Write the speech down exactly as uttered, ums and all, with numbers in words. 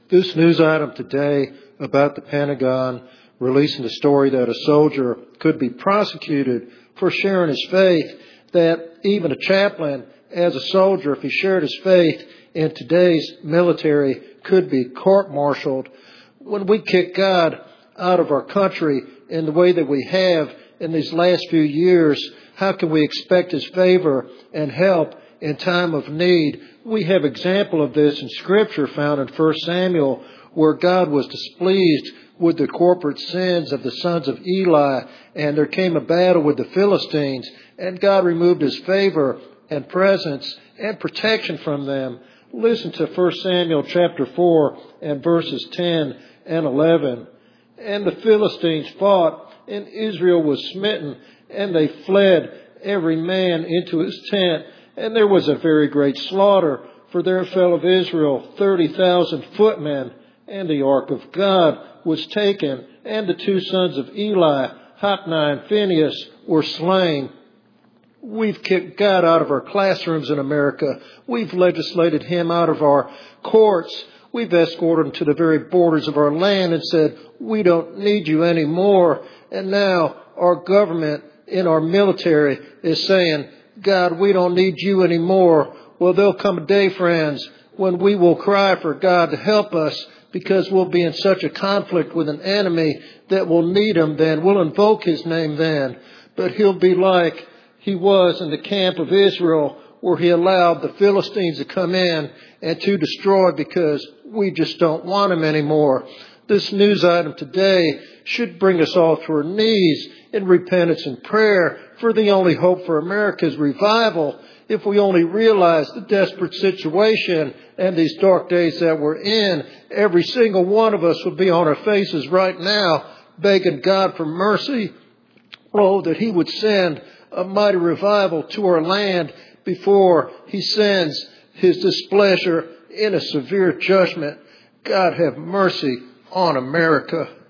This news item today about the Pentagon releasing the story that a soldier could be prosecuted for sharing his faith, that even a chaplain as a soldier, if he shared his faith in today's military, could be court-martialed. When we kick God out of our country in the way that we have in these last few years, how can we expect His favor and help in time of need? We have example of this in Scripture found in First Samuel, where God was displeased with the corporate sins of the sons of Eli, and there came a battle with the Philistines, and God removed His favor and presence and protection from them. Listen to First Samuel chapter four and verses ten and eleven. And the Philistines fought, and Israel was smitten, and they fled every man into his tent. And there was a very great slaughter, for there fell of Israel thirty thousand footmen, and the ark of God was taken, and the two sons of Eli, Hophni and Phinehas, were slain. We've kicked God out of our classrooms in America. We've legislated Him out of our courts. We've escorted Him to the very borders of our land and said, we don't need you anymore. And now our government in our military is saying, God, we don't need you anymore. Well, there'll come a day, friends, when we will cry for God to help us, because we'll be in such a conflict with an enemy that we'll need Him then. We'll invoke His name then. But He'll be like He was in the camp of Israel, where He allowed the Philistines to come in and to destroy because we just don't want Him anymore. This news item today should bring us all to our knees in repentance and prayer, for the only hope for America's revival. If we only realize the desperate situation and these dark days that we're in, every single one of us would be on our faces right now begging God for mercy. Oh, that He would send a mighty revival to our land before He sends His displeasure in a severe judgment. God have mercy on America.